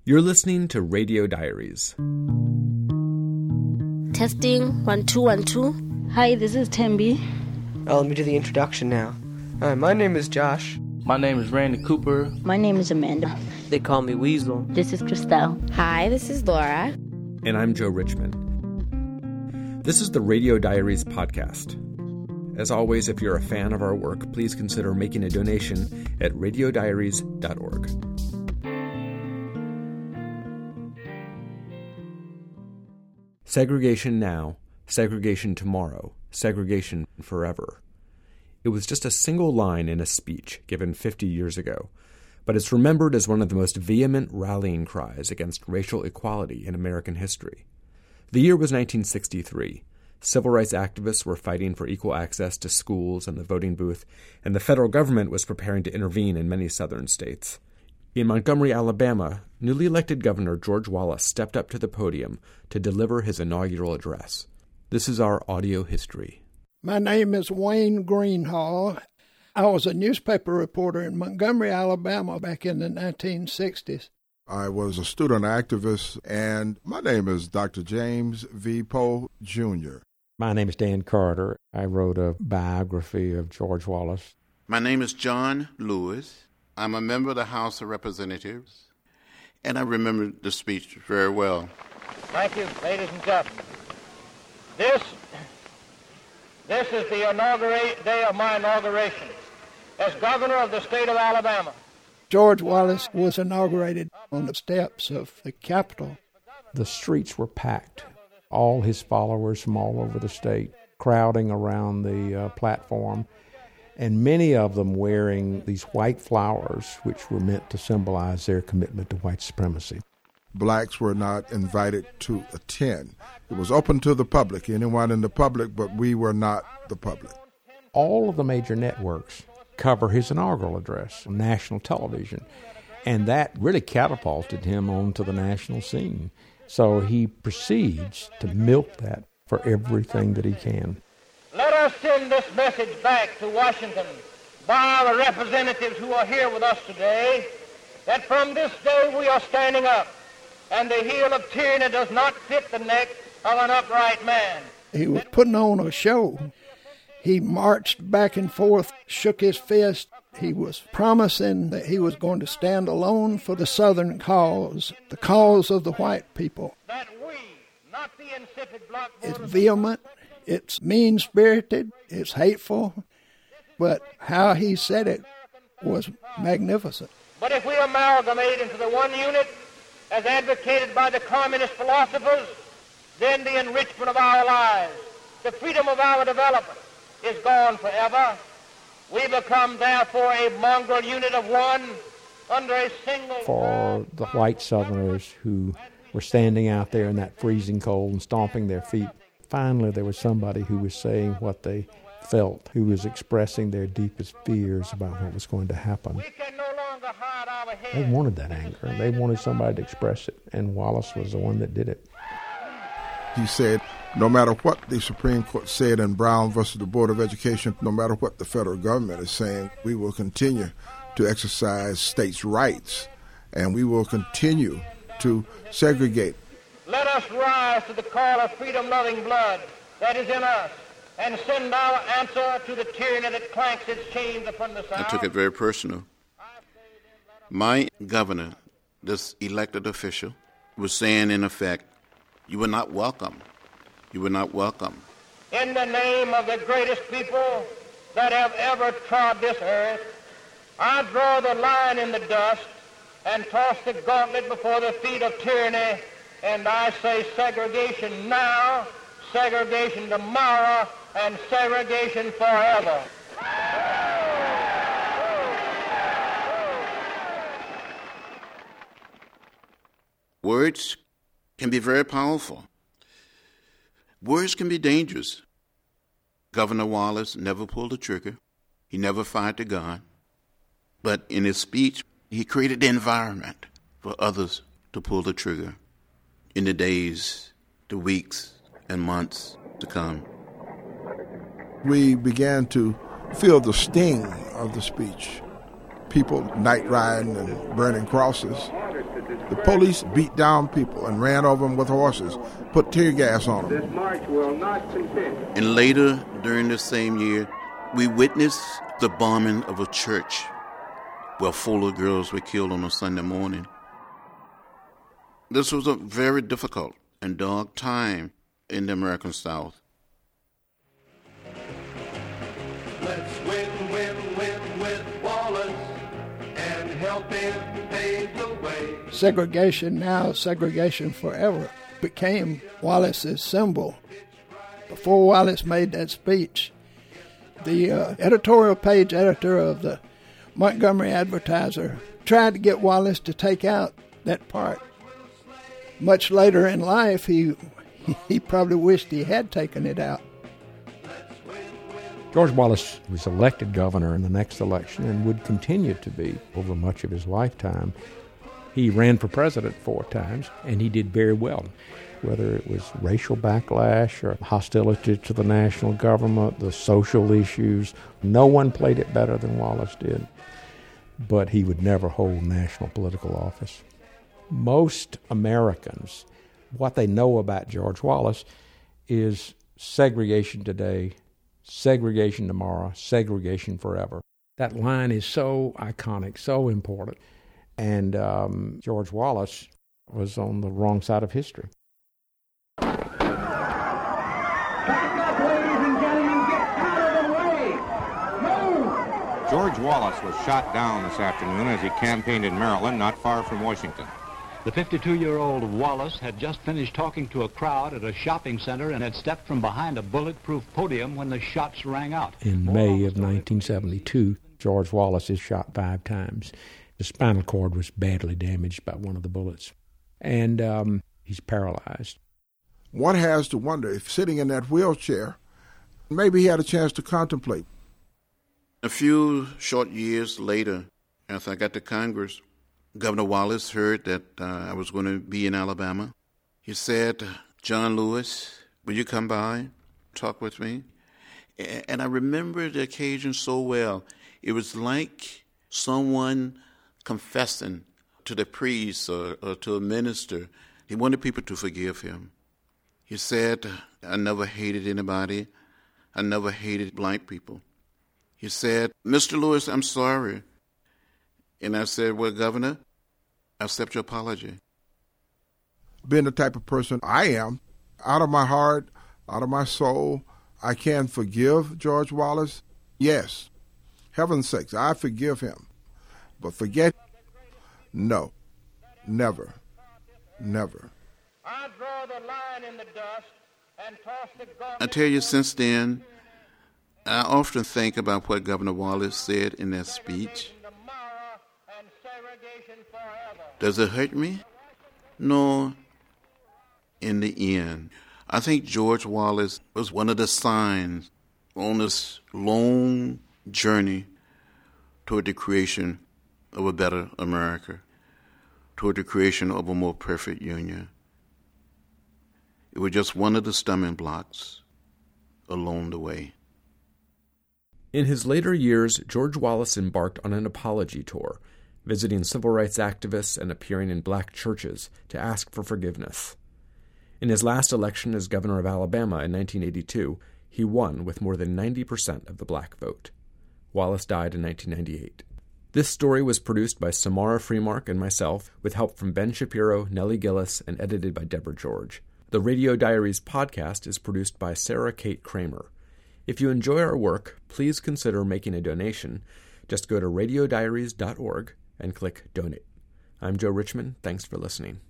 You're listening to Radio Diaries. Testing 1 2 1 2. Hi, this is Tembi. Let me do the introduction now. Hi, my name is Josh. My name is Randy Cooper. My name is Amanda. They call me Weasel. This is Christelle. Hi, this is Laura. And I'm Joe Richmond. This is the Radio Diaries podcast. As always, if you're a fan of our work, please consider making a donation at radiodiaries.org. Segregation now, segregation tomorrow, segregation forever. It was just a single line in a speech given 50 years ago, but it's remembered as one of the most vehement rallying cries against racial equality in American history. The year was 1963. Civil rights activists were fighting for equal access to schools and the voting booth, and the federal government was preparing to intervene in many southern states. In Montgomery, Alabama, newly elected Governor George Wallace stepped up to the podium to deliver his inaugural address. This is our audio history. My name is Wayne Greenhall. I was a newspaper reporter in Montgomery, Alabama back in the 1960s. I was a student activist, and my name is Dr. James V. Poe, Jr. My name is Dan Carter. I wrote a biography of George Wallace. My name is John Lewis. I'm a member of the House of Representatives, and I remember the speech very well. Thank you, ladies and gentlemen. This is the day of my inauguration as governor of the state of Alabama. George Wallace was inaugurated on the steps of the Capitol. The streets were packed. All his followers from all over the state crowding around the platform, and many of them wearing these white flowers, which were meant to symbolize their commitment to white supremacy. Blacks were not invited to attend. It was open to the public, anyone in the public, but we were not the public. All of the major networks cover his inaugural address on national television, and that really catapulted him onto the national scene. So he proceeds to milk that for everything that he can. Let us send this message back to Washington by our representatives who are here with us today, that from this day we are standing up, and the heel of tyranny does not fit the neck of an upright man. He was putting on a show. He marched back and forth, shook his fist. He was promising that he was going to stand alone for the Southern cause, the cause of the white people. That we, not the insipid block It's vehement, it's mean-spirited, it's hateful, but how he said it was magnificent. But if we amalgamate into the one unit, as advocated by the communist philosophers, then the enrichment of our lives, the freedom of our development, is gone forever. We become, therefore, a mongrel unit of one under a single... For the white Southerners who were standing out there in that freezing cold and stomping their feet, finally there was somebody who was saying what they felt, who was expressing their deepest fears about what was going to happen. We can no longer hide our heads. They wanted that anger, and they wanted somebody to express it, and Wallace was the one that did it. He said, no matter what the Supreme Court said in Brown versus the Board of Education, no matter what the federal government is saying, we will continue to exercise states' rights, and we will continue to segregate. Let us rise to the call of freedom-loving blood that is in us and send our answer to the tyranny that clanks its chains upon the South. I took it very personal. My governor, this elected official, was saying, in effect, you were not welcome. You were not welcome. In the name of the greatest people that have ever trod this earth, I draw the line in the dust and toss the gauntlet before the feet of tyranny, and I say segregation now, segregation tomorrow, and segregation forever. Words can be very powerful. Words can be dangerous. Governor Wallace never pulled a trigger. He never fired the gun. But in his speech, he created the environment for others to pull the trigger in the days, the weeks, and months to come. We began to feel the sting of the speech. People night riding and burning crosses. The police beat down people and ran over them with horses, put tear gas on them. This march will not continue. And later, during the same year, we witnessed the bombing of a church where 4 little girls were killed on a Sunday morning. This was a very difficult and dark time in the American South. Let's win with Wallace and help him pave the way. Segregation now, segregation forever became Wallace's symbol. Before Wallace made that speech, the editorial page editor of the Montgomery Advertiser tried to get Wallace to take out that part. Much later in life, he probably wished he had taken it out. George Wallace was elected governor in the next election and would continue to be over much of his lifetime. He ran for president 4 times, and he did very well. Whether it was racial backlash or hostility to the national government, the social issues, no one played it better than Wallace did. But he would never hold national political office. Most Americans, what they know about George Wallace is segregation today, segregation tomorrow, segregation forever. That line is so iconic, so important. And George Wallace was on the wrong side of history. George Wallace was shot down this afternoon as he campaigned in Maryland, not far from Washington. The 52-year-old Wallace had just finished talking to a crowd at a shopping center and had stepped from behind a bulletproof podium when the shots rang out. In May of 1972, George Wallace is shot 5 times. The spinal cord was badly damaged by one of the bullets, and he's paralyzed. One has to wonder if sitting in that wheelchair, maybe he had a chance to contemplate. A few short years later, after I got to Congress, Governor Wallace heard that I was going to be in Alabama. He said, "John Lewis, will you come by, talk with me?" And I remember the occasion so well. It was like someone confessing to the priest or to a minister. He wanted people to forgive him. He said, "I never hated anybody. I never hated black people." He said, "Mr. Lewis, I'm sorry." And I said, "Well, Governor, I accept your apology." Being the type of person I am, out of my heart, out of my soul, I can forgive George Wallace. Yes, heaven's sakes, I forgive him. But forget, no, never, never. I draw the line in the dust and toss the gauntlet. I tell you, since then, I often think about what Governor Wallace said in that speech. Does it hurt me? No. In the end, I think George Wallace was one of the signs on this long journey toward the creation of a better America, toward the creation of a more perfect union. It was just one of the stumbling blocks along the way. In his later years, George Wallace embarked on an apology tour, visiting civil rights activists and appearing in black churches to ask for forgiveness. In his last election as governor of Alabama in 1982, he won with more than 90% of the black vote. Wallace died in 1998. This story was produced by Samara Freemark and myself, with help from Ben Shapiro, Nellie Gillis, and edited by Deborah George. The Radio Diaries podcast is produced by Sarah Kate Kramer. If you enjoy our work, please consider making a donation. Just go to radiodiaries.org and click Donate. I'm Joe Richmond. Thanks for listening.